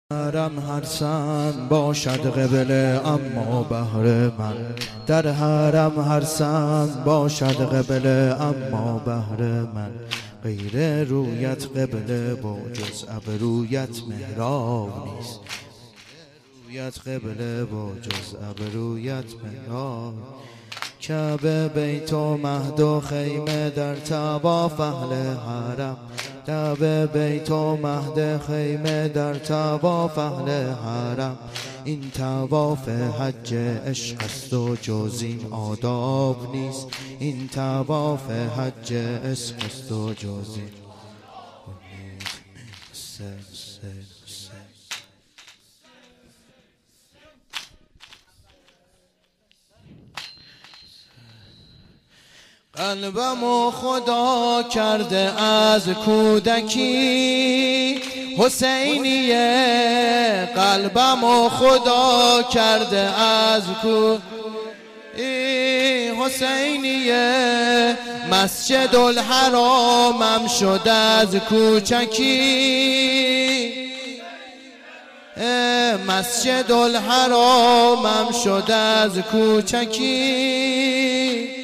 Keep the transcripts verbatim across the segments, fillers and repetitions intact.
حرم هر سن باشد قبله اما بهر من، در حرم هر سن باشد قبله اما بهر من، غیر رویت قبله با جز ابرویت محراب نیست، رویت قبله با جز ابرویت محراب. کعبه بیت و مهد و خیمه در طواف اهل حرم، کعبه بیت و مهد خیمه در طواف اهل حرم، این طواف حج عشق است و جز این آداب نیست، این طواف حج عشق است و جز این قلبمو خدا کرده از کودکی حسینیه، قلبمو خدا کرده از کودکی حسینیه، مسجد الحرامم شد از کوچکی، مسجد الحرامم شد از کوچکی.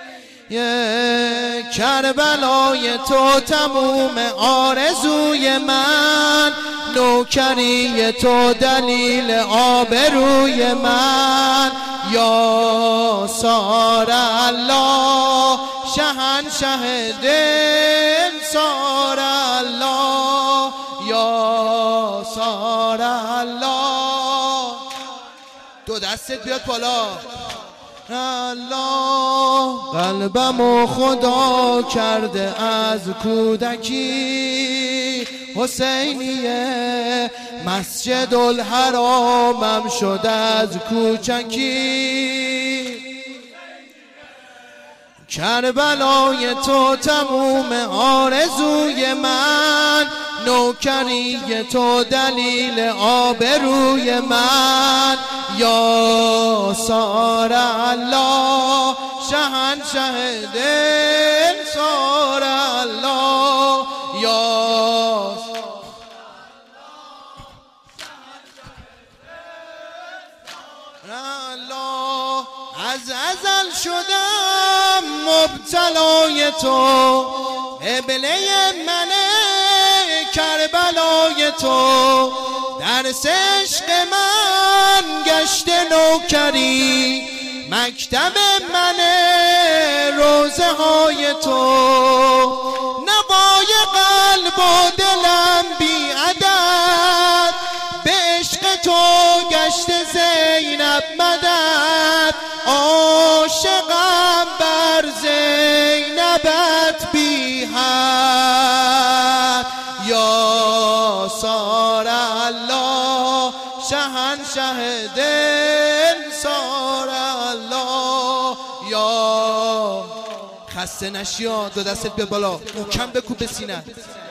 کربلای تو تموم آرزوی من، نوکری تو دلیل آبروی من، یا سار الله شهنشه دل، سار الله یا سار الله. دو دستت بیاد بالا. الله قلبمو خدا کرده از کودکی حسینیه، مسجد الحرامم شد از کوچکی، کربلای تو تموم آرزوی من، نوکری تو دلیل آبروی من، یا سار الله شهنشه دل، سار الله یا الله. از ازل شدم مبتلای تو، قبله منه کربلای تو، درس عشق من گشت نوکری، مکتب من روزه های تو، نوای قلب و دلم بی عدد، به عشق تو گشت زینب مدد، عاشقم بر زینبت بی حد، یا سار الله شهنشه دل، سار الله یا. خسته نشی ها، دو دستت بیاد بالا، محکم بکوب به سینه.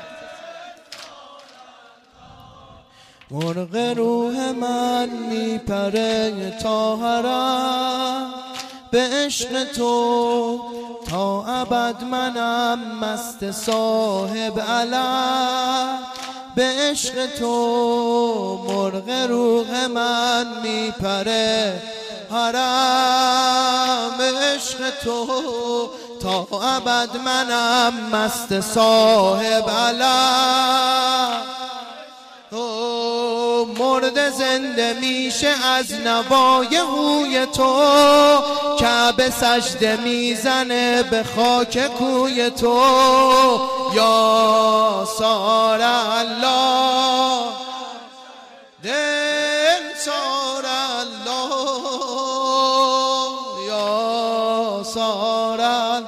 مرغ روح من میپره تا حرم، به عشق تو تا ابد منم مست صاحب علم، به عشق تو مرغ روح من میپره حرم، به عشق تو تا ابد منم مست صاحب علم. مرد زنده میشه از نوای هوی تو، کعبه سجده میزنه به خاک کوی تو، یا سار الله دل، سار الله یا سار الله.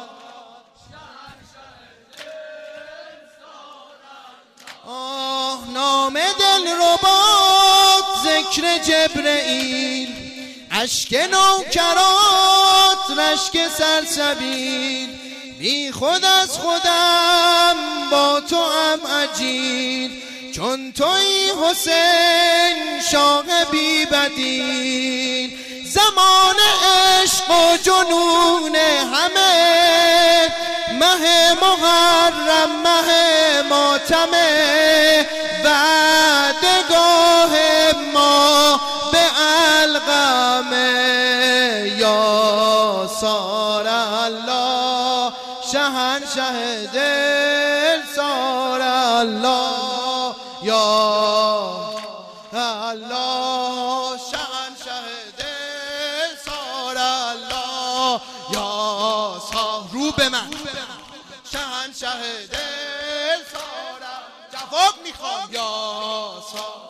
آه نام دل ربات ذکر جبرئیل، اشک نوکرات رشک سرسبیل، بی خود از خودم با تو هم عجیل، چون توی حسین شاه بی بدیل، زمان عشق و جنون همه، مه محرم مه ماتمه، وعدگار شهنشه دل سار الله یا الله شهنشه دل سار الله یا سار رو به من شهنشه دل سار جواب میخوام یا سار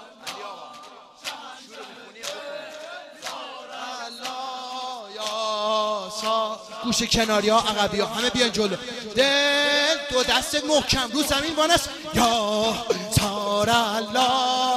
گوش کناری ها عقبی ها همه بیان جلو دل دو دست محکم رو زمین وانست یا سار الله